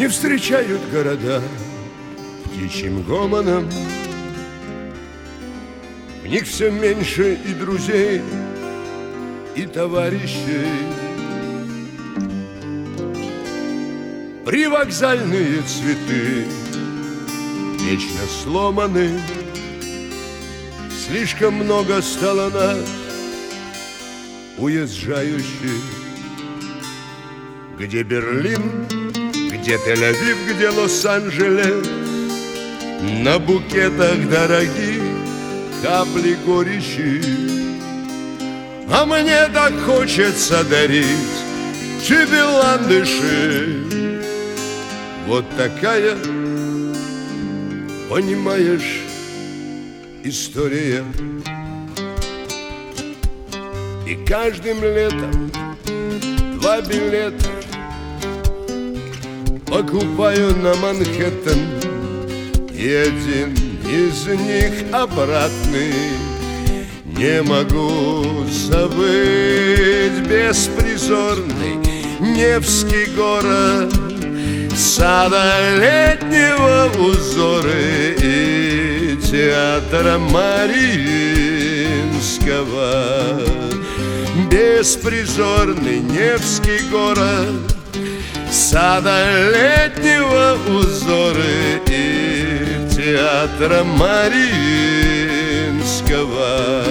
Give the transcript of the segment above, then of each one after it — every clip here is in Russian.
Не встречают города птичьим гомоном. В них все меньше и друзей, и товарищей. Привокзальные цветы вечно сломаны. Слишком много стало нас, уезжающих. Где Берлин, где Тель-Авив, где Лос-Анджелес, на букетах дорогих капли горечи. А мне так хочется дарить тебе ландыши. Вот такая, понимаешь, история. И каждым летом 2 билета покупаю на Манхэттен, и один из них обратный. Не могу забыть беспризорный Невский город, сада летнего узоры и театра Мариинского. Беспризорный Невский город, сада летнего узоры и театра Мариинского.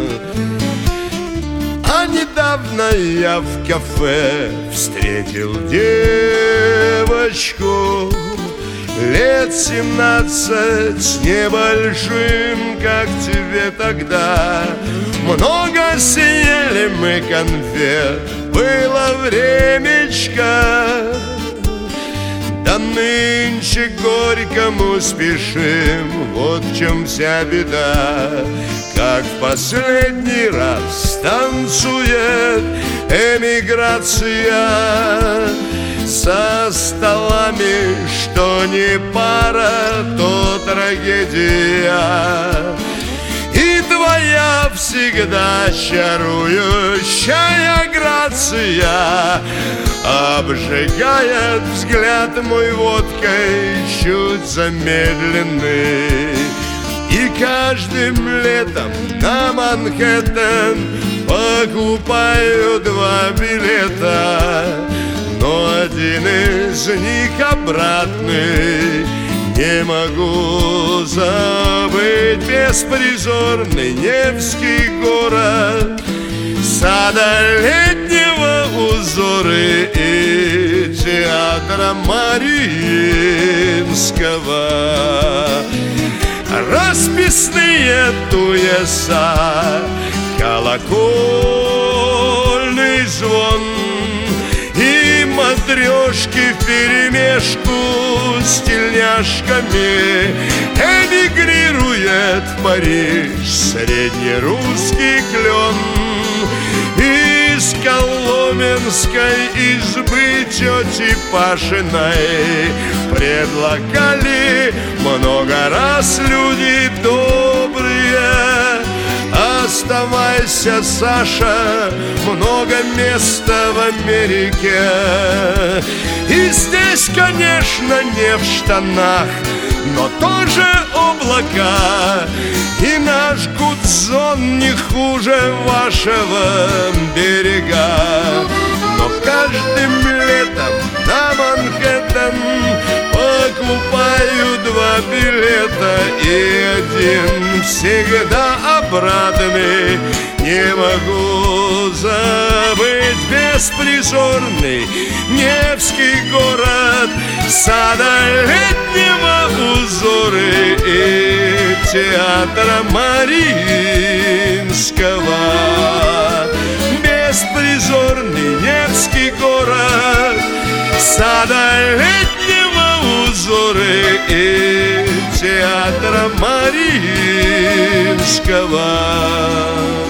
А недавно я в кафе встретил девочку лет 17 с небольшим, как тебе тогда. Много съели мы конфет, было времечко. Да нынче горькому спешим, вот в чем вся беда. Как в последний раз танцует эмиграция. За столами, что не пара, то трагедия. И твоя всегда чарующая грация обжигает взгляд мой водкой чуть замедленный. И каждым летом на Манхэттен покупаю 2 билета, но один из них обратный. Не могу забыть беспризорный Невский город, сада летнего узоры и театра Мариинского. Расписные туеса, колокольный звон и матрешки вперемешку с тельняшками. Эмигрирует в Париж среднерусский клен. Из коломенской избы тети Пашиной предлагали много раз люди добрые. Оставайся, Саша, много места в Америке. И здесь, конечно, не в штанах, но тоже облака. И наш Гудзон не хуже вашего берега. Но каждым летом на Манхэттен покупаю 2 билета, и один всегда обратный. Не могу забыть беспризорный Невский город, сада летнего узоры и театра Мариинского. Беспризорный Невский город, сада летнего узоры и театра Мариинского.